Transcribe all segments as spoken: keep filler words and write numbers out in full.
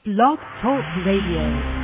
Blog Talk Radio.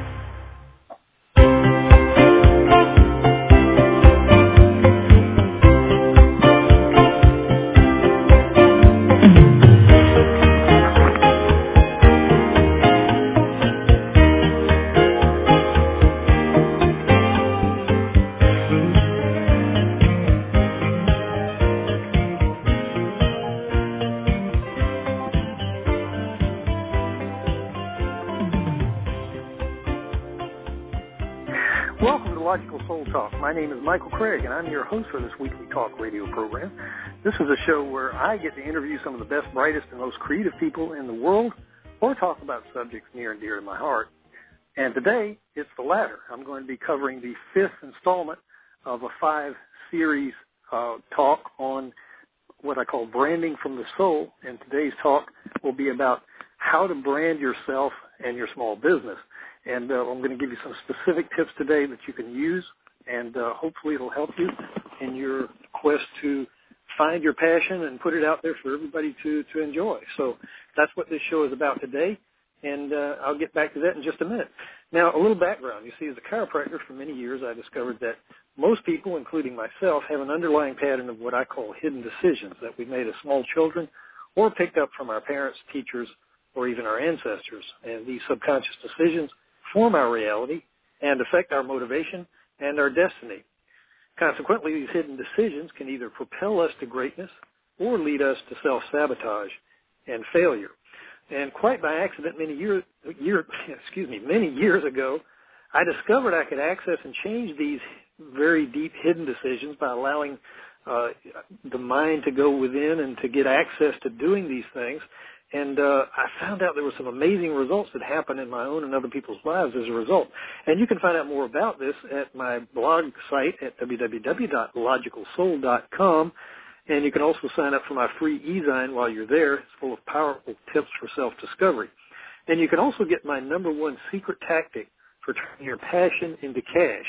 My name is Michael Craig, and I'm your host for this weekly talk radio program. This is a show where I get to interview some of the best, brightest, and most creative people in the world, or talk about subjects near and dear to my heart. And today, it's the latter. I'm going to be covering the fifth installment of a five-series uh, talk on what I call branding from the soul. And today's talk will be about how to brand yourself and your small business. And uh, I'm going to give you some specific tips today that you can use, and uh, hopefully it'll help you in your quest to find your passion and put it out there for everybody to, to enjoy. So that's what this show is about today, and uh, I'll get back to that in just a minute. Now, a little background. You see, as a chiropractor for many years, I discovered that most people, including myself, have an underlying pattern of what I call hidden decisions that we made as small children or picked up from our parents, teachers, or even our ancestors. And these subconscious decisions form our reality and affect our motivation and our destiny. Consequently, these hidden decisions can either propel us to greatness or lead us to self-sabotage and failure. And quite by accident, many years, year, excuse me, many years ago, I discovered I could access and change these very deep hidden decisions by allowing uh, the mind to go within and to get access to doing these things. And uh, I found out there were some amazing results that happened in my own and other people's lives as a result. And you can find out more about this at my blog site at w w w dot logical soul dot com. And you can also sign up for my free e-zine while you're there. It's full of powerful tips for self-discovery. And you can also get my number one secret tactic for turning your passion into cash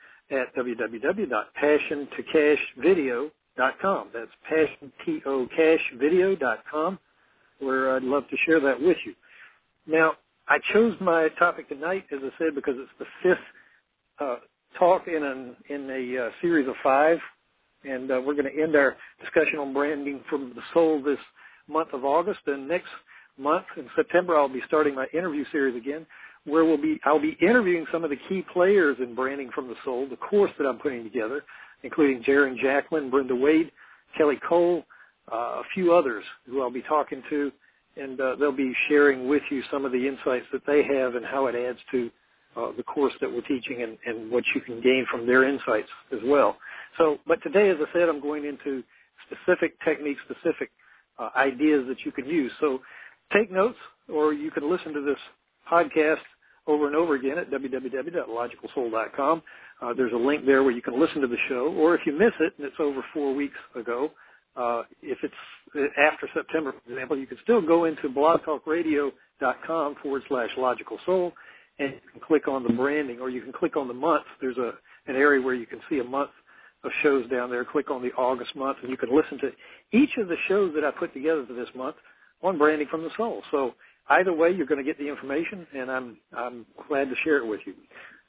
at w w w dot passion to cash video dot com. That's passion to cash video dot com. Where I'd love to share that with you. Now, I chose my topic tonight, as I said, because it's the fifth uh, talk in, an, in a uh, series of five, and uh, we're going to end our discussion on branding from the soul this month of August. And next month, in September, I'll be starting my interview series again, where we'll be I'll be interviewing some of the key players in branding from the soul, the course that I'm putting together, including Jaron Jacqueline, Brenda Wade, Kelly Cole, Uh, a few others who I'll be talking to, and uh, they'll be sharing with you some of the insights that they have and how it adds to uh, the course that we're teaching and, and what you can gain from their insights as well. So, but today, as I said, I'm going into specific techniques, specific uh, ideas that you can use. So take notes, or you can listen to this podcast over and over again at w w w dot logical soul dot com. Uh, there's a link there where you can listen to the show, or if you miss it, and it's over four weeks ago, Uh, if it's after September, for example, you can still go into blogtalkradio.com forward slash logical soul, and you can click on the branding, or you can click on the month. There's a an area where you can see a month of shows down there. Click on the August month, and you can listen to each of the shows that I put together for this month on branding from the soul. So either way, you're going to get the information, and I'm I'm glad to share it with you.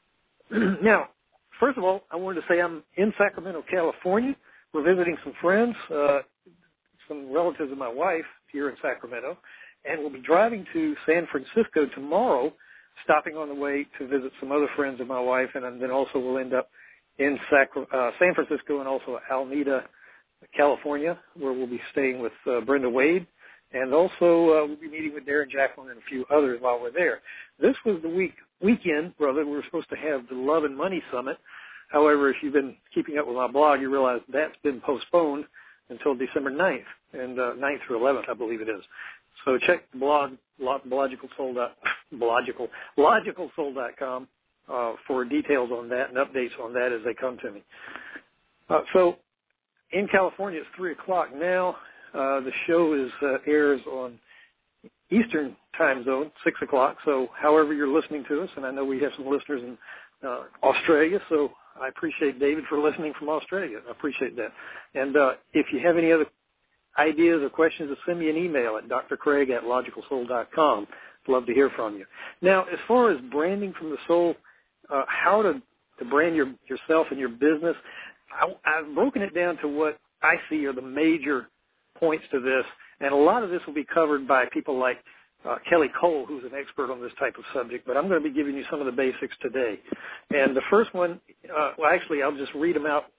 Now, first of all, I wanted to say I'm in Sacramento, California. We're visiting some friends, uh, some relatives of my wife here in Sacramento, and we'll be driving to San Francisco tomorrow, stopping on the way to visit some other friends of my wife, and then also we'll end up in Sacra- uh, San Francisco and also Alameda, California, where we'll be staying with uh, Brenda Wade, and also uh, we'll be meeting with Darren Jacqueline and a few others while we're there. This was the week weekend, brother. We were supposed to have the Love and Money Summit. However, if you've been keeping up with my blog, you realize that's been postponed until December ninth, and uh, ninth through eleventh, I believe it is. So check the blog, logical soul. Logical, logical soul dot com uh, for details on that and updates on that as they come to me. Uh, so in California, it's three o'clock now. Uh, the show is uh, airs on Eastern time zone, six o'clock. So however you're listening to us, and I know we have some listeners in uh, Australia, so I appreciate David for listening from Australia. I appreciate that. And uh, if you have any other ideas or questions, send me an email at d r craig at logical soul dot com. Love to hear from you. Now, as far as branding from the soul, uh, how to, to brand your, yourself and your business, I, I've broken it down to what I see are the major points to this, and a lot of this will be covered by people like uh, Kelly Cole, who's an expert on this type of subject, but I'm going to be giving you some of the basics today. And the first one, uh, well, actually, I'll just read them out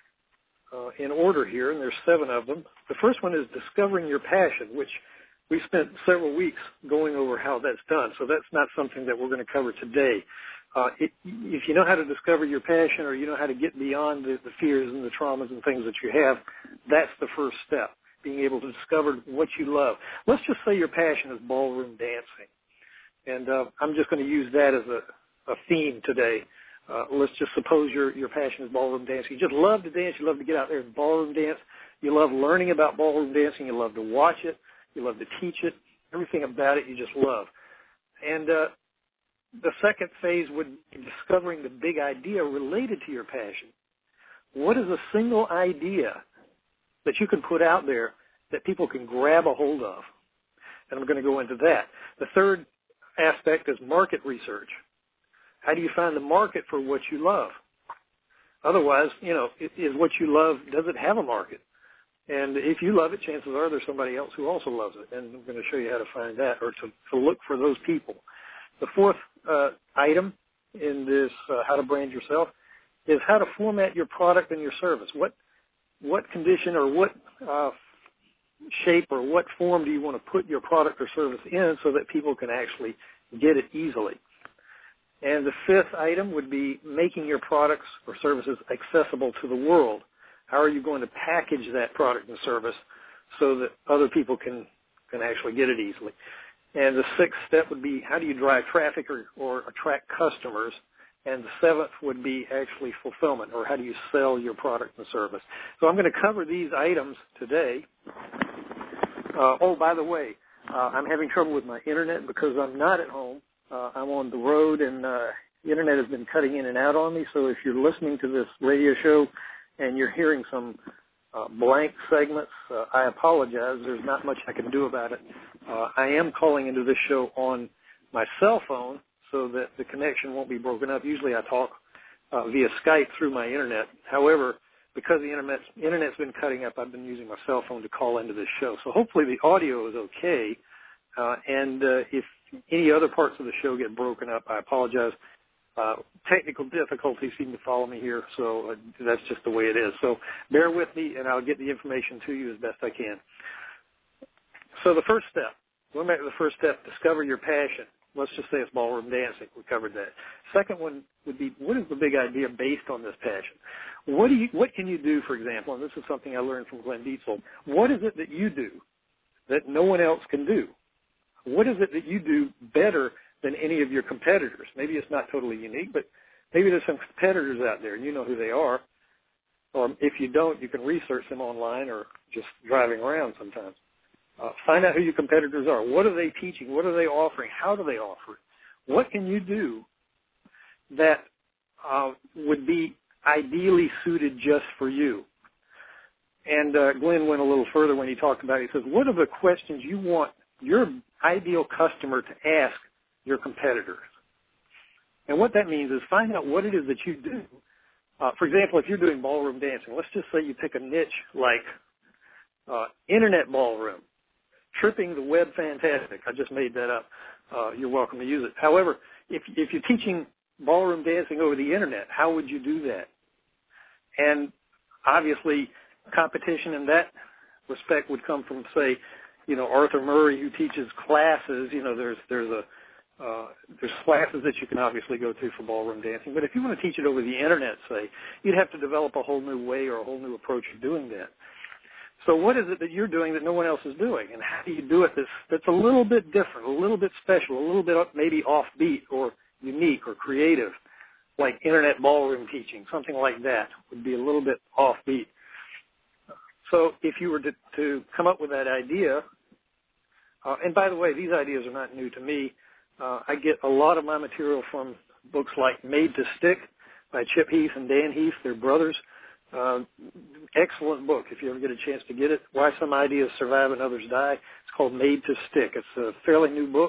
uh, in order here, and there's seven of them. The first one is discovering your passion, which we spent several weeks going over how that's done, so that's not something that we're going to cover today. Uh, it, if you know how to discover your passion, or you know how to get beyond the, the fears and the traumas and things that you have, that's the first step, being able to discover what you love. Let's just say your passion is ballroom dancing, and uh, I'm just going to use that as a, a theme today. Uh, let's just suppose your, your passion is ballroom dancing. You just love to dance. You love to get out there and ballroom dance. You love learning about ballroom dancing. You love to watch it. You love to teach it. Everything about it you just love. And uh, the second phase would be discovering the big idea related to your passion. What is a single idea that you can put out there that people can grab a hold of? And I'm going to go into that. The third aspect is market research. How do you find the market for what you love? Otherwise, you know, is what you love, does it have a market? And if you love it, chances are there's somebody else who also loves it. And I'm going to show you how to find that, or to, to look for those people. The fourth uh, item in this uh, how to brand yourself is how to format your product and your service. What what condition or what uh, shape or what form do you want to put your product or service in so that people can actually get it easily? And the fifth item would be making your products or services accessible to the world. How are you going to package that product and service so that other people can, can actually get it easily? And the sixth step would be how do you drive traffic or, or attract customers? And the seventh would be actually fulfillment, or how do you sell your product and service? So I'm going to cover these items today. Uh, oh, by the way, uh, I'm having trouble with my internet because I'm not at home. Uh, I'm on the road, and uh, the internet has been cutting in and out on me. So if you're listening to this radio show and you're hearing some uh, blank segments, uh, I apologize. There's not much I can do about it. Uh, I am calling into this show on my cell phone so that the connection won't be broken up. Usually I talk uh, via Skype through my internet. However, because the internet's, internet's been cutting up, I've been using my cell phone to call into this show. So hopefully the audio is okay. Uh, and uh, if any other parts of the show get broken up, I apologize. Uh, technical difficulties seem to follow me here, so uh, that's just the way it is. So bear with me, and I'll get the information to you as best I can. So the first step, going back to the first step, discover your passion. Let's just say it's ballroom dancing. We covered that. Second one would be, what is the big idea based on this passion? What do you, what can you do, for example, and this is something I learned from Glenn Dietzel, what is it that you do that no one else can do? What is it that you do better than any of your competitors? Maybe it's not totally unique, but maybe there's some competitors out there and you know who they are. Or if you don't, you can research them online or just driving around sometimes. Uh, find out who your competitors are. What are they teaching? What are they offering? How do they offer it? What can you do that uh, would be ideally suited just for you? And uh, Glenn went a little further when he talked about it. He says, what are the questions you want your ideal customer to ask your competitors? And what that means is find out what it is that you do. Uh, for example, if you're doing ballroom dancing, let's just say you pick a niche like uh, internet ballroom, tripping the web fantastic. I just made that up. Uh, you're welcome to use it. However, if, if you're teaching ballroom dancing over the internet, how would you do that? And obviously, competition in that respect would come from, say, you know, Arthur Murray, who teaches classes. You know, there's there's a uh, there's classes that you can obviously go to for ballroom dancing. But if you want to teach it over the internet, say, you'd have to develop a whole new way or a whole new approach of doing that. So what is it that you're doing that no one else is doing, and how do you do it that's that's a little bit different, a little bit special, a little bit maybe offbeat or unique or creative, like internet ballroom teaching, something like that would be a little bit offbeat. So if you were to, to come up with that idea, uh, and by the way, these ideas are not new to me. Uh, I get a lot of my material from books like Made to Stick by Chip Heath and Dan Heath. They're brothers. Uh, excellent book if you ever get a chance to get it. Why Some Ideas Survive and Others Die. It's called Made to Stick. It's a fairly new book.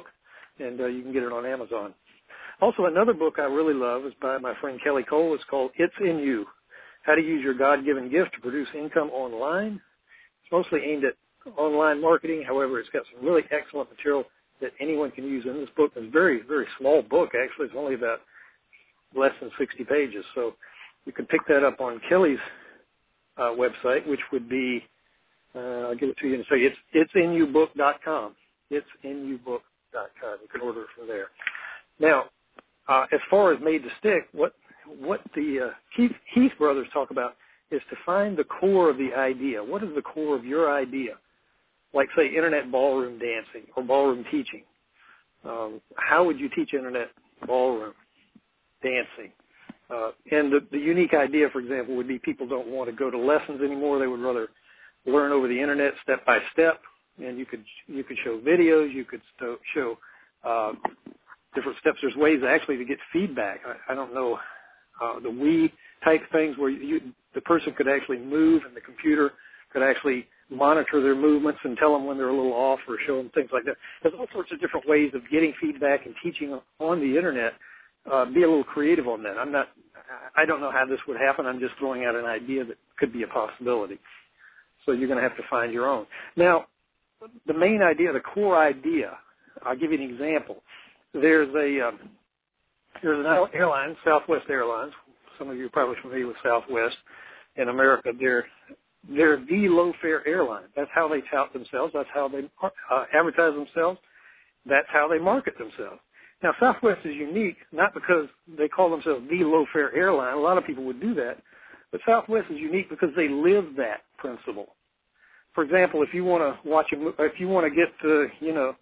and uh, you can get it on Amazon. Also, another book I really love is by my friend Kelly Cole. It's called It's in You, How to Use Your God-Given Gift to Produce Income Online. It's mostly aimed at online marketing. However, it's got some really excellent material that anyone can use in this book. It's a very, very small book, actually. It's only about less than sixty pages. So you can pick that up on Kelly's uh, website, which would be, uh, I'll give it to you and say it's it's in you book dot com. it's in you book dot com. You can order it from there. Now, uh, as far as Made to Stick, what what the uh, Heath, Heath brothers talk about is to find the core of the idea. What is the core of your idea? Like, say, internet ballroom dancing or ballroom teaching. Um, how would you teach internet ballroom dancing? Uh, and the, the unique idea, for example, would be people don't want to go to lessons anymore. They would rather learn over the internet step by step. And you could you could show videos. You could st- show uh, different steps. There's ways actually to get feedback. I, I don't know uh, the Wii type things where you, the person could actually move and the computer could actually monitor their movements and tell them when they're a little off or show them things like that. There's all sorts of different ways of getting feedback and teaching on the internet. Uh, be a little creative on that. I'm not, I don't know how this would happen. I'm just throwing out an idea that could be a possibility. So you're going to have to find your own. Now, the main idea, the core idea, I'll give you an example. There's a, um, there's an airline, Southwest Airlines. Some of you are probably familiar with Southwest in America. They're They're the low-fare airline. That's how they tout themselves. That's how they uh, advertise themselves. That's how they market themselves. Now, Southwest is unique, not because they call themselves the low-fare airline. A lot of people would do that. But Southwest is unique because they live that principle. For example, if you want to watch a, if you want to get to, you know,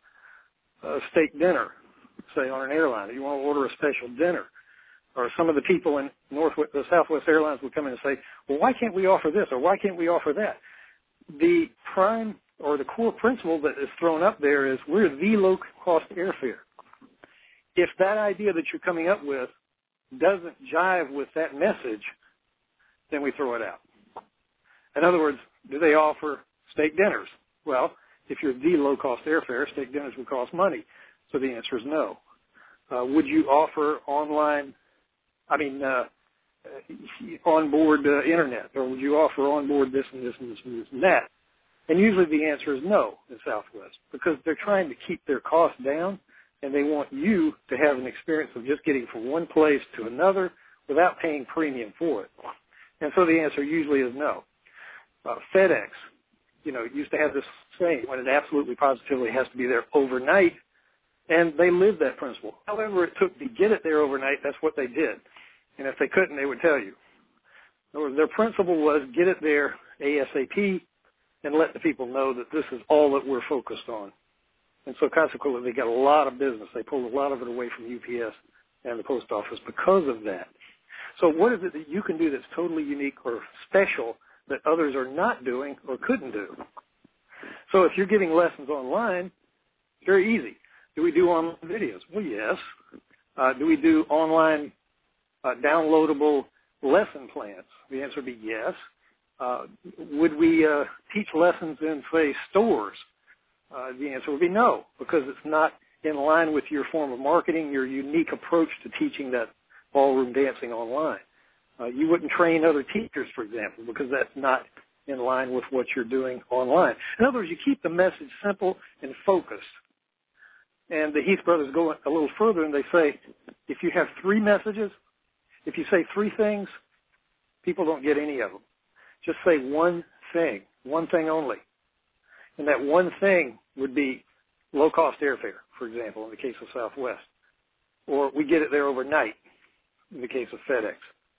a steak dinner, say on an airline, if you want to order a special dinner, or some of the people in Northwest, the Southwest Airlines would come in and say, well, why can't we offer this or why can't we offer that? The prime or the core principle that is thrown up there is we're the low-cost airfare. If that idea that you're coming up with doesn't jive with that message, then we throw it out. In other words, do they offer steak dinners? Well, if you're the low-cost airfare, steak dinners would cost money. So the answer is no. Uh, would you offer online I mean, uh, on-board uh, internet, or would you offer on-board this and this and this and this and that? And usually the answer is no in Southwest because they're trying to keep their costs down, and they want you to have an experience of just getting from one place to another without paying premium for it. And so the answer usually is no. Uh, FedEx, you know, used to have this saying when it absolutely positively has to be there overnight, and they lived that principle. However it took to get it there overnight, that's what they did. And if they couldn't, they would tell you. In other words, their principle was get it there ASAP and let the people know that this is all that we're focused on. And so consequently, they got a lot of business. They pulled a lot of it away from U P S and the post office because of that. So what is it that you can do that's totally unique or special that others are not doing or couldn't do? So if you're giving lessons online, very easy. Do we do online videos? Well, yes. Uh, do we do online Uh, downloadable lesson plans? The answer would be yes. Uh, would we uh, teach lessons in, say, stores? Uh, the answer would be no, because it's not in line with your form of marketing, your unique approach to teaching that ballroom dancing online. Uh, you wouldn't train other teachers, for example, because that's not in line with what you're doing online. In other words, you keep the message simple and focused. And the Heath brothers go a little further, and they say, if you have three messages, if you say three things, people don't get any of them. Just say one thing, one thing only. And that one thing would be low-cost airfare, for example, in the case of Southwest. Or we get it there overnight, in the case of FedEx.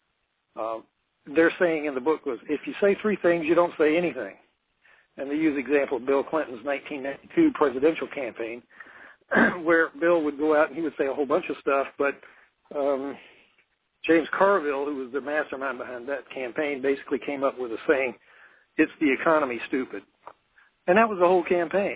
Um, they're saying in the book was, if you say three things, you don't say anything. And they use the example of Bill Clinton's nineteen ninety-two presidential campaign, where Bill would go out and he would say a whole bunch of stuff, but um, James Carville, who was the mastermind behind that campaign, basically came up with a saying, it's the economy, stupid. And that was the whole campaign.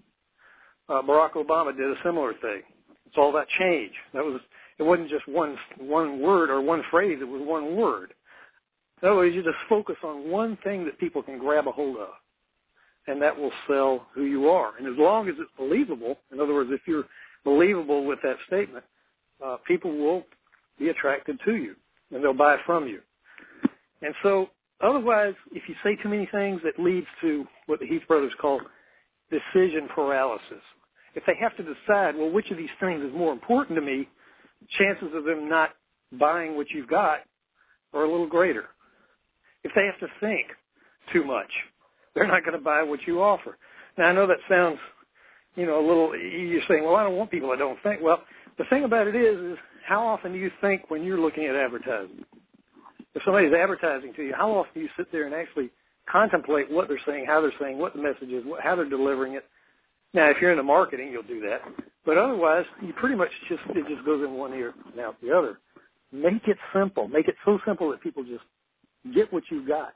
Uh, Barack Obama did a similar thing. It's all about change. That was, it wasn't just one one word or one phrase, it was one word. In other words, you just focus on one thing that people can grab a hold of, and that will sell who you are. And as long as it's believable, in other words, if you're believable with that statement, uh, people will be attracted to you, and they'll buy from you. And so otherwise, if you say too many things, it leads to what the Heath brothers call decision paralysis. If they have to decide, well, which of these things is more important to me, chances of them not buying what you've got are a little greater. If they have to think too much, they're not going to buy what you offer. Now, I know that sounds, you know, a little, you're saying, well, I don't want people that don't think. Well, the thing about it is, is how often do you think when you're looking at advertising? If somebody's advertising to you, how often do you sit there and actually contemplate what they're saying, how they're saying, what the message is, what, how they're delivering it? Now, if you're into marketing, you'll do that. But otherwise, you pretty much just, it just goes in one ear and out the other. Make it simple. Make it so simple that people just get what you've got.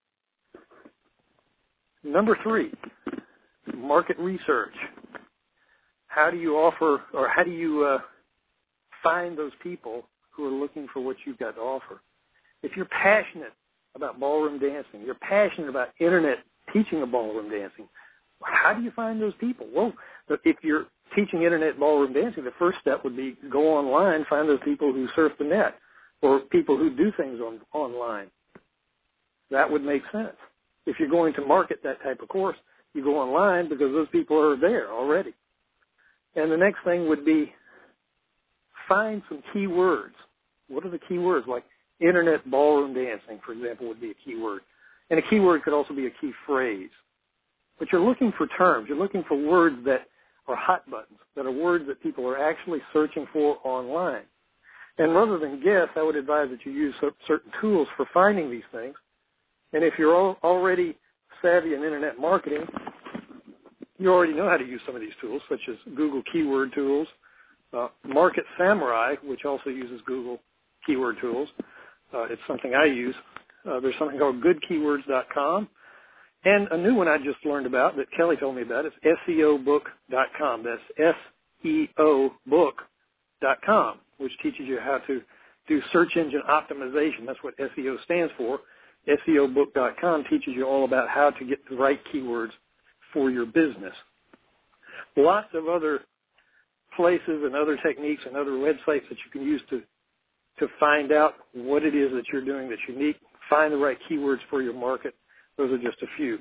Number three, market research. How do you offer, or how do you uh, find those people who are looking for what you've got to offer? If you're passionate about ballroom dancing, you're passionate about internet teaching of ballroom dancing, how do you find those people? Well, if you're teaching internet ballroom dancing, the first step would be go online, find those people who surf the net, or people who do things on online. That would make sense. If you're going to market that type of course, you go online because those people are there already. And the next thing would be find some key words. What are the key words? Like internet ballroom dancing, for example, would be a key word. And a key word could also be a key phrase. But you're looking for terms. You're looking for words that are hot buttons, that are words that people are actually searching for online. And rather than guess, I would advise that you use certain tools for finding these things. And if you're already savvy in internet marketing, you already know how to use some of these tools, such as Google Keyword Tools, uh, Market Samurai, which also uses Google Keyword Tools. Uh, it's something I use. Uh, there's something called good keywords dot com. And a new one I just learned about that Kelly told me about is S E O book dot com. That's S E O book dot com, which teaches you how to do search engine optimization. That's what S E O stands for. S E O book dot com teaches you all about how to get the right keywords for your business. Lots of other places and other techniques and other websites that you can use to, to find out what it is that you're doing that's unique, find the right keywords for your market. Those are just a few.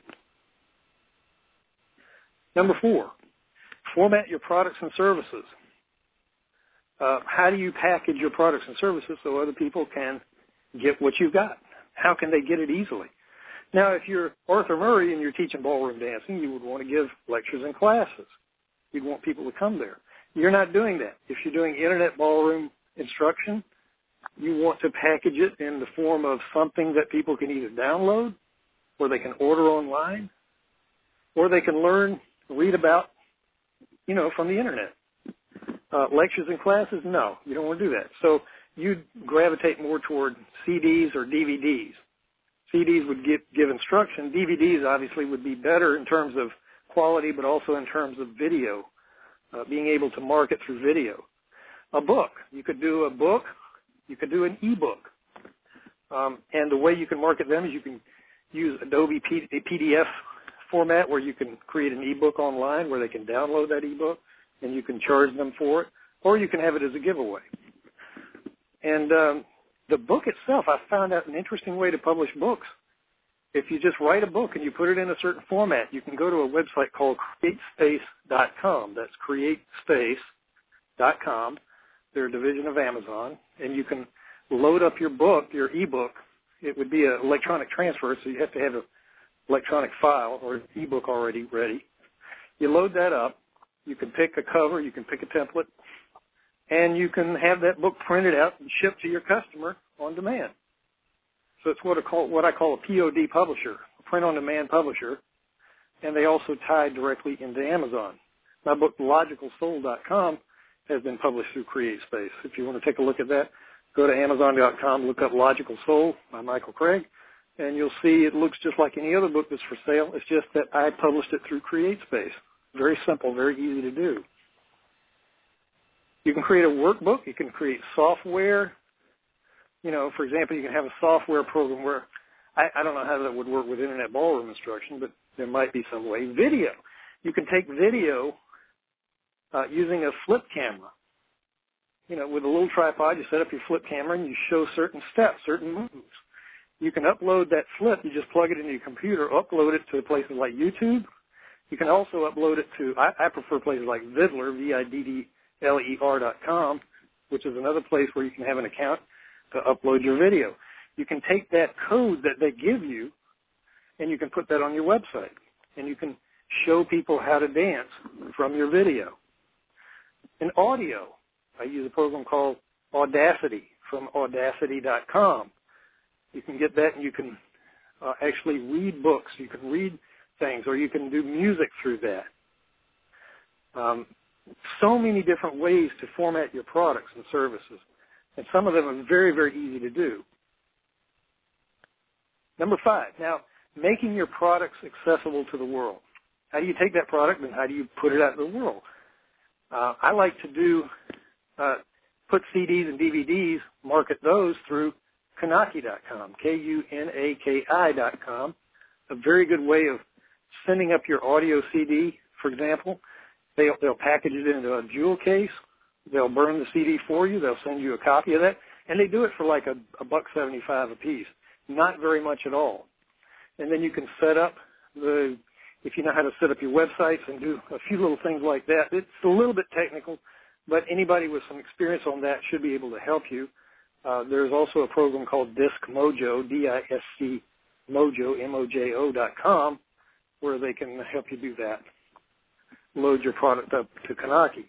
Number four, format your products and services. Uh, how do you package your products and services so other people can get what you've got? How can they get it easily? Now, if you're Arthur Murray and you're teaching ballroom dancing, you would want to give lectures and classes. You'd want people to come there. You're not doing that. If you're doing internet ballroom instruction, you want to package it in the form of something that people can either download, or they can order online, or they can learn, read about, you know, from the internet. Uh, lectures and classes, no, you don't want to do that. So you'd gravitate more toward C Ds or D V Ds. C Ds would give, give instruction. D V Ds obviously would be better in terms of quality, but also in terms of video, uh, being able to market through video. A book, you could do a book, you could do an e-book. Um, and the way you can market them is you can use Adobe P D F format where you can create an e-book online where they can download that e-book and you can charge them for it, or you can have it as a giveaway. And um, the book itself, I found out an interesting way to publish books. If you just write a book and you put it in a certain format, you can go to a website called create space dot com. That's create space dot com. They're a division of Amazon, and you can load up your book, your e-book. It would be an electronic transfer, so you have to have an electronic file or an e-book already ready. You load that up. You can pick a cover. You can pick a template. And you can have that book printed out and shipped to your customer on demand. So it's what I call, what I call a P O D publisher, a print-on-demand publisher, and they also tie directly into Amazon. My book, logical soul dot com, has been published through CreateSpace. If you want to take a look at that, go to amazon dot com, look up Logical Soul by Michael Craig, and you'll see it looks just like any other book that's for sale. It's just that I published it through CreateSpace. Very simple, very easy to do. You can create a workbook. You can create software. You know, for example, you can have a software program where, I, I don't know how that would work with internet ballroom instruction, but there might be some way. Video. You can take video uh, using a flip camera. You know, with a little tripod, you set up your flip camera and you show certain steps, certain moves. You can upload that flip. You just plug it into your computer, upload it to places like YouTube. You can also upload it to, I, I prefer places like Viddler, V I D D L E R dot com, which is another place where you can have an account to upload your video. You can take that code that they give you and you can put that on your website. And you can show people how to dance from your video. In audio, I use a program called Audacity from audacity dot com. You can get that and you can uh, actually read books. You can read things, or you can do music through that. Um, so many different ways to format your products and services, and some of them are very, very easy to do. Number five, now, making your products accessible to the world. How do you take that product and how do you put it out to the world? Uh, I like to do, uh, put C Ds and D V Ds, market those through Kunaki dot com, K U N A K I dot com, a very good way of sending up your audio C D, for example. They'll, they'll package it into a jewel case. They'll burn the C D for you. They'll send you a copy of that. And they do it for like a, a buck seventy-five a piece. Not very much at all. And then you can set up the, if you know how to set up your websites and do a few little things like that. It's a little bit technical, but anybody with some experience on that should be able to help you. Uh, there's also a program called Disc Mojo, D I S C Mojo, M O J O dot com, where they can help you do that. Load your product up to Kunaki.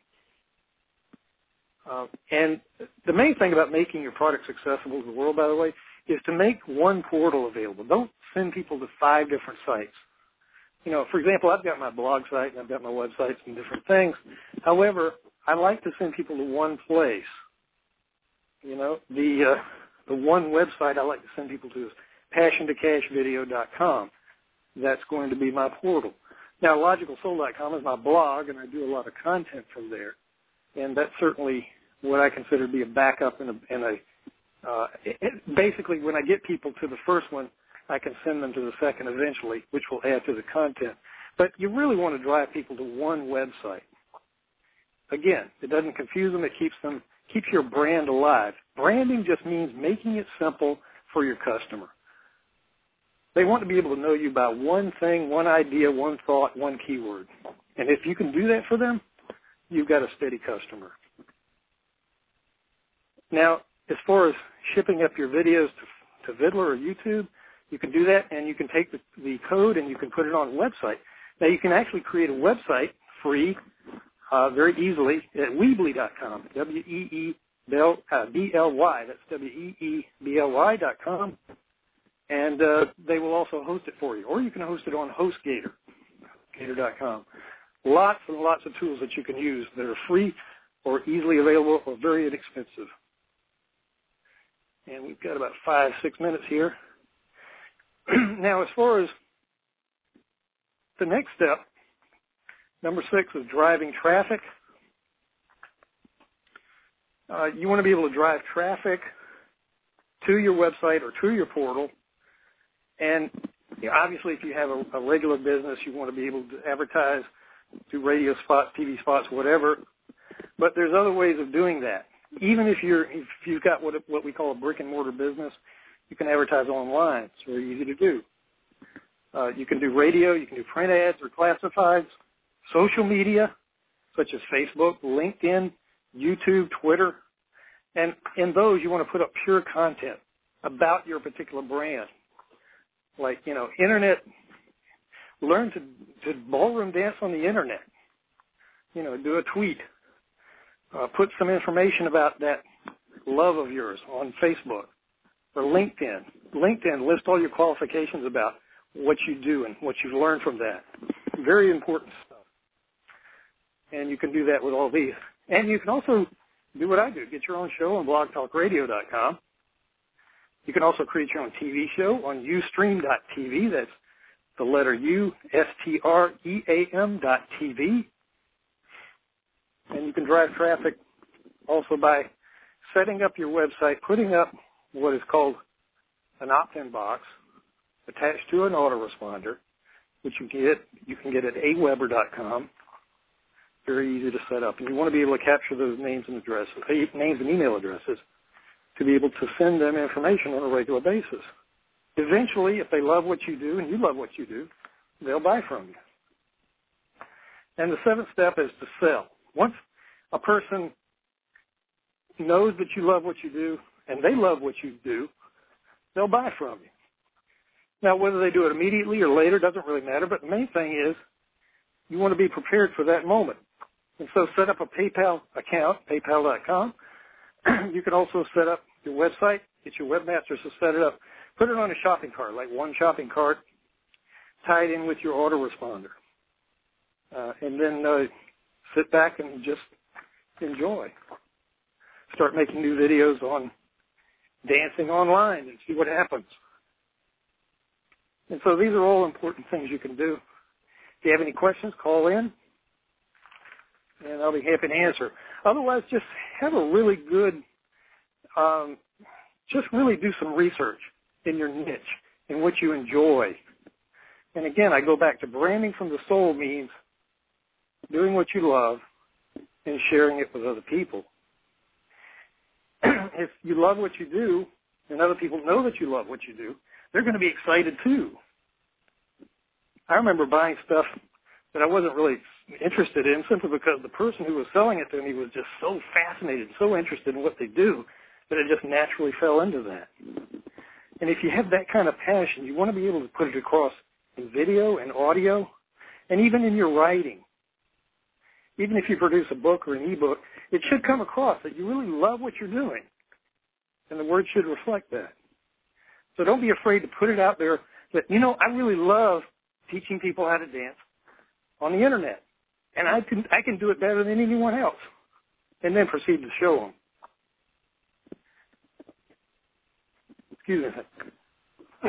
Uh, and the main thing about making your products accessible to the world, by the way, is to make one portal available. Don't send people to five different sites. You know, for example, I've got my blog site and I've got my websites and different things. However, I like to send people to one place. You know, the uh, the one website I like to send people to is passion to cash video dot com. That's going to be my portal. Now, logical soul dot com is my blog, and I do a lot of content from there. And that's certainly what I consider to be a backup and a, and a uh, it, basically, when I get people to the first one, I can send them to the second eventually, which will add to the content. But you really want to drive people to one website. Again, it doesn't confuse them. It keeps them, keeps your brand alive. Branding just means making it simple for your customer. They want to be able to know you by one thing, one idea, one thought, one keyword. And if you can do that for them, you've got a steady customer. Now, as far as shipping up your videos to, to Viddler or YouTube, you can do that, and you can take the, the code and you can put it on a website. Now, you can actually create a website free uh, very easily at Weebly dot com, W E E B L Y. That's W E E B L Y dot com. And uh, they will also host it for you. Or you can host it on HostGator, Gator dot com. Lots and lots of tools that you can use that are free or easily available or very inexpensive. And we've got about five, six minutes here. Now, as far as the next step, number six is driving traffic. Uh, you want to be able to drive traffic to your website or to your portal. And you know, obviously, if you have a, a regular business, you want to be able to advertise, do radio spots, T V spots, whatever. But there's other ways of doing that. Even if you're if you've got what what we call a brick and mortar business, you can advertise online. It's very easy to do. Uh, you can do radio, you can do print ads or classifieds, social media such as Facebook, LinkedIn, YouTube, Twitter, and in those you want to put up pure content about your particular brand. Like, you know, internet, learn to, to ballroom dance on the internet. You know, do a tweet. Uh, put some information about that love of yours on Facebook or LinkedIn. LinkedIn, list all your qualifications about what you do and what you've learned from that. Very important stuff. And you can do that with all these. And you can also do what I do, get your own show on blog talk radio dot com. You can also create your own T V show on Ustream dot T V. That's the letter U, S T R E A M dot T V. And you can drive traffic also by setting up your website, putting up what is called an opt-in box attached to an autoresponder, which you get you can get at aweber dot com. very easy to set up. And you want to be able to capture those names and addresses, names and email addresses to be able to send them information on a regular basis. Eventually, if they love what you do and you love what you do, they'll buy from you. And the seventh step is to sell. Once a person knows that you love what you do and they love what you do, they'll buy from you. Now, whether they do it immediately or later doesn't really matter, but the main thing is you want to be prepared for that moment. And so set up a PayPal account, paypal dot com. You can also set up your website, get your webmasters to set it up. Put it on a shopping cart, like one shopping cart, tie it in with your autoresponder. Uh, and then uh, sit back and just enjoy. Start making new videos on dancing online and see what happens. And so these are all important things you can do. If you have any questions, call in, and I'll be happy to answer. Otherwise, just have a really good, um, just really do some research in your niche, in what you enjoy. And again, I go back to branding from the soul means doing what you love and sharing it with other people. If you love what you do and other people know that you love what you do, they're going to be excited too. I remember buying stuff that I wasn't really interested in simply because the person who was selling it to me was just so fascinated, so interested in what they do that it just naturally fell into that. And if you have that kind of passion, you want to be able to put it across in video and audio and even in your writing. Even if you produce a book or an e-book, it should come across that you really love what you're doing. And the words should reflect that. So don't be afraid to put it out there that, you know, I really love teaching people how to dance on the Internet. And I can, I can do it better than anyone else. And then proceed to show them. Excuse me.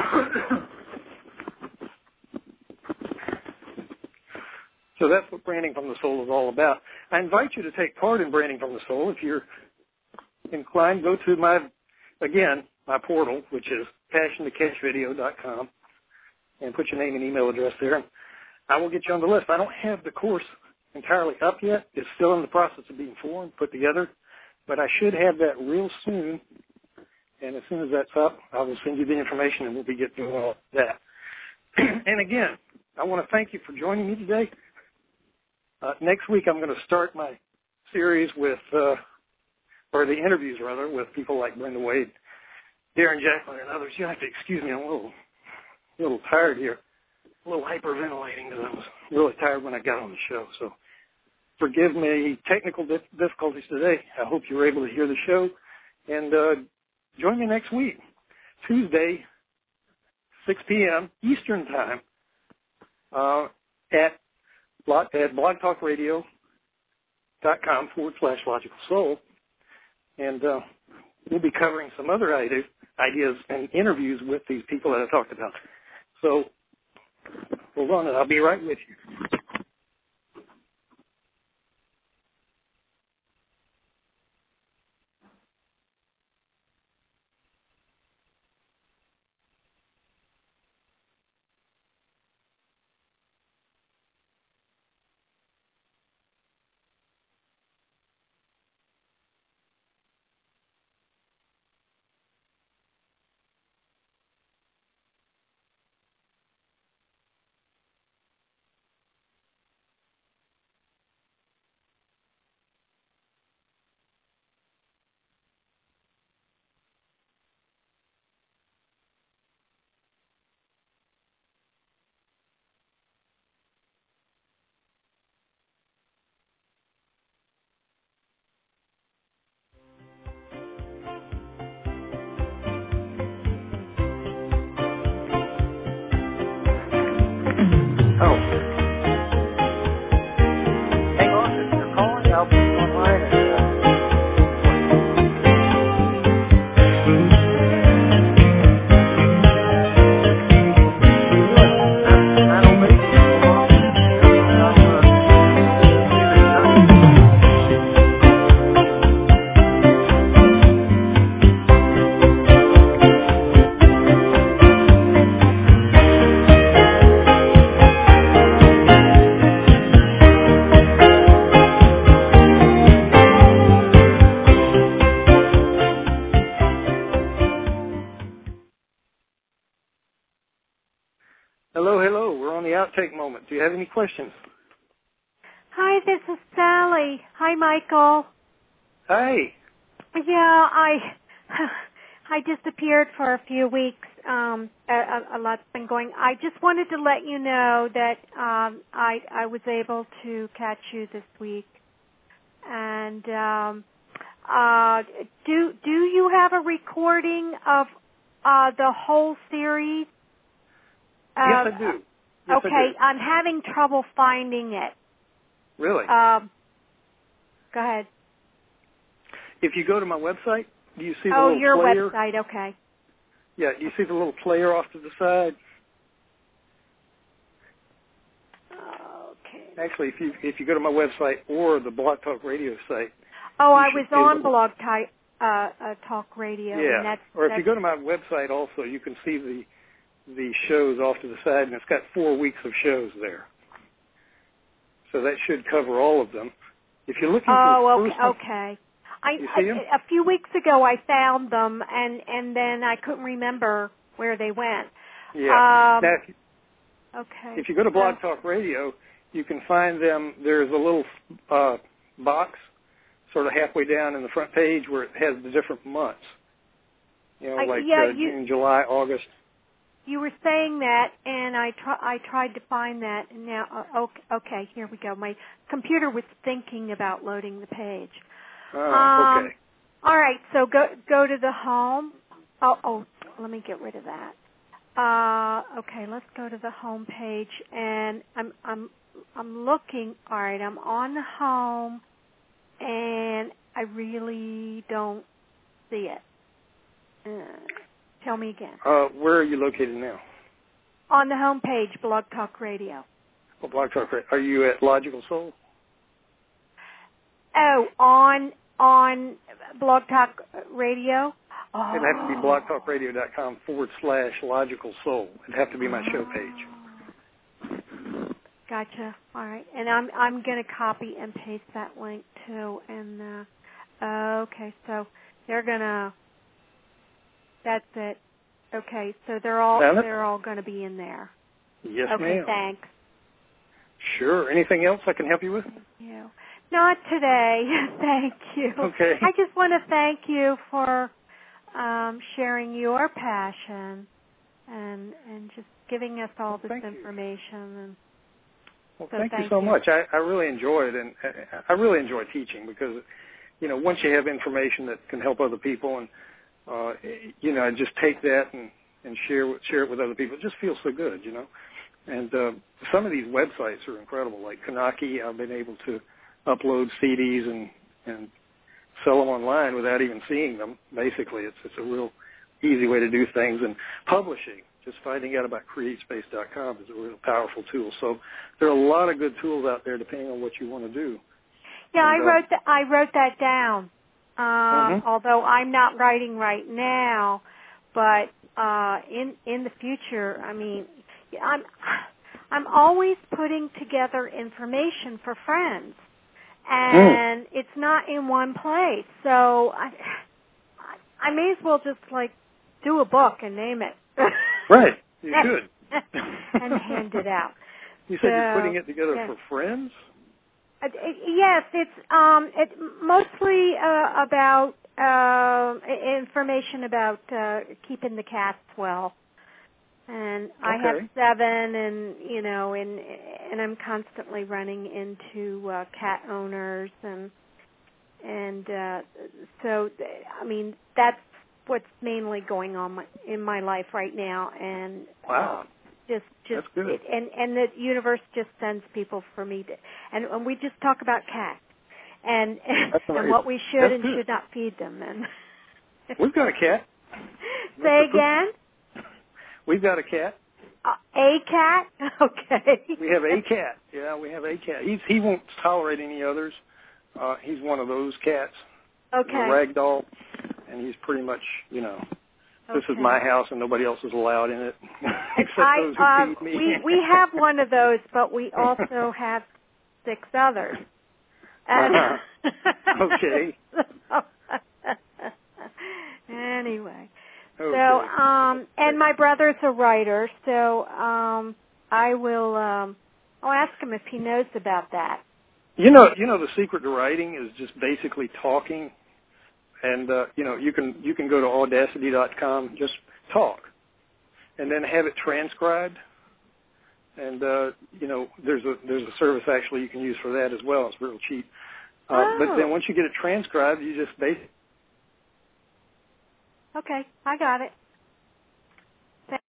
So that's what Branding from the Soul is all about. I invite you to take part in Branding from the Soul. If you're inclined, go to my, again, my portal, which is passion to catch video dot com, and put your name and email address there. I will get you on the list. I don't have the course entirely up yet. It's still in the process of being formed, put together, but I should have that real soon. And as soon as that's up, I will send you the information, and we'll be getting to all that. And again, I want to thank you for joining me today. Uh, next week, I'm going to start my series with, uh, or the interviews, rather, with people like Brenda Wade, Darren Jacklin, and others. You have to excuse me. I'm a little, a little tired here, a little hyperventilating because I was really tired when I got on the show. So forgive me technical difficulties today. I hope you were able to hear the show. And uh, join me next week, Tuesday, six p.m. Eastern Time, uh, at at blogtalkradio dot com forward slash logical soul. And uh, we'll be covering some other ideas, ideas and interviews with these people that I talked about. So hold on, and I'll be right with you. outtake moment. Do you have any questions? Hi, this is Sally. Hi, Michael. Hi. Yeah, I I disappeared for a few weeks. Um, a, a, a lot's been going. I just wanted to let you know that um, I I was able to catch you this week. And um, uh, do do you have a recording of uh, the whole series? Yes, Uh, I do. Yes, okay, I do. I'm having trouble finding it. Really? Um, go ahead. If you go to my website, do you see the Oh, little your player? website, okay. Yeah, you see the little player off to the side? Okay. Actually, if you if you go to my website or the Blog Talk Radio site, Oh, you I should was see a on little, Blog Talk, uh, uh, Talk Radio, yeah. and that's, Or if that's you go to my website also, you can see the the shows off to the side, and it's got four weeks of shows there. So that should cover all of them. If you're looking for oh, the okay, first one, okay. I, you I see them? a few weeks ago I found them, and and then I couldn't remember where they went. Yeah. Um, Now, if, okay. if you go to So, Blog Talk Radio, you can find them. There's a little uh, box sort of halfway down in the front page where it has the different months. You know, I, like yeah, uh, you June, July, August. you were saying that, and I try, I tried to find that, and now uh, okay, okay, here we go. My computer was thinking about loading the page. Ah, Um, okay. all right, so go go to the home. Oh, oh, let me get rid of that. Uh, okay, let's go to the home page, and I'm I'm I'm looking. All right, I'm on the home, and I really don't see it. Uh, tell me again. Uh, where are you located now? On the home page, Blog Talk Radio. Well, Blog Talk Radio. Are you at Logical Soul? Oh, on on Blog Talk Radio. Oh. It'd have to be blogtalkradio.com forward slash logical soul. It'd have to be my show page. Gotcha. All right, and I'm I'm going to copy and paste that link too. And uh, okay, so they're gonna. That's it. Okay, so they're all they're all going to be in there. Yes, okay, ma'am. Thanks. Sure. Anything else I can help you with? Thank you. Not today. Thank you. Okay. I just want to thank you for um, sharing your passion and and just giving us all this thank information. You. And well, so thank, thank you so you. much. I, I really enjoy it, and I really enjoy teaching because, you know, once you have information that can help other people, and uh, you know, just take that and, and share share it with other people. It just feels so good, you know. And uh, some of these websites are incredible. Like Kanaki, I've been able to upload C Ds and, and sell them online without even seeing them. Basically, it's it's a real easy way to do things. And publishing, just finding out about create space dot com is a real powerful tool. So there are a lot of good tools out there depending on what you want to do. Yeah, and, I uh, wrote th- I wrote that down. Um, mm-hmm. Although I'm not writing right now, but uh, in in the future, I mean, I'm I'm always putting together information for friends, and mm. it's not in one place. So I I may as well just like do a book and name it. Right, you should. And hand it out. You said so, you're putting it together yeah. for friends? Uh, yes, it's um, it mostly uh, about uh, information about uh, keeping the cats well. And I okay. have seven, and you know, and and I'm constantly running into uh, cat owners, and and uh, so I mean that's what's mainly going on my, in my life right now. And wow. Uh, Just, just, That's good. It, and and the universe just sends people for me to, and, and we just talk about cats, and and, and what we should That's and good. should not feed them. And we've got a cat. Say again. We've got a cat. Uh, a cat. Okay. We have a cat. Yeah, we have a cat. He's he won't tolerate any others. Uh, he's one of those cats. Okay. He's a ragdoll, and he's pretty much, you know. This okay. is my house, and nobody else is allowed in it, except I, those who uh, feed me. we we have one of those, but we also have six others. And uh-huh. Okay. Anyway, okay. so um, and my brother's a writer, so um, I will. Um, I'll ask him if he knows about that. You know, you know, the secret to writing is just basically talking, and uh, you know, you can you can go to audacity dot com, just talk, and then have it transcribed. And uh, you know, there's a there's a service actually you can use for that as well. It's real cheap. Uh, oh. But then once you get it transcribed, you just basically. Okay, I got it.